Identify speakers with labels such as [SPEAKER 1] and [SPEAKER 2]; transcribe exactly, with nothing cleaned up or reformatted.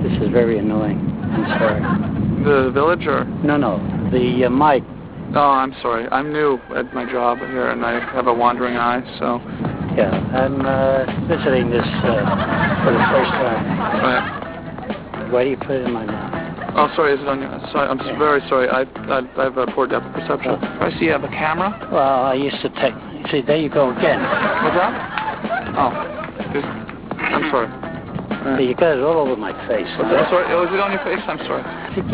[SPEAKER 1] This is very annoying. I'm sorry.
[SPEAKER 2] The village or?
[SPEAKER 1] No, no. The uh, mic.
[SPEAKER 2] Oh, I'm sorry. I'm new at my job here, and I have a wandering eye, so...
[SPEAKER 1] Yeah, I'm uh, visiting this uh, for the first time.
[SPEAKER 2] Right.
[SPEAKER 1] Why do you put it in my mouth?
[SPEAKER 2] Oh, sorry, is it on your... Sorry, I'm
[SPEAKER 1] Yeah.
[SPEAKER 2] very sorry. I, I, I have a poor depth of perception.
[SPEAKER 1] Oh.
[SPEAKER 2] I see you have a camera.
[SPEAKER 1] Well, I used to take... See, there you go again.
[SPEAKER 2] What's that? Oh. Just, I'm sorry.
[SPEAKER 1] You got it all over my face.
[SPEAKER 2] What's that? Sorry, oh, is it on your face? I'm sorry.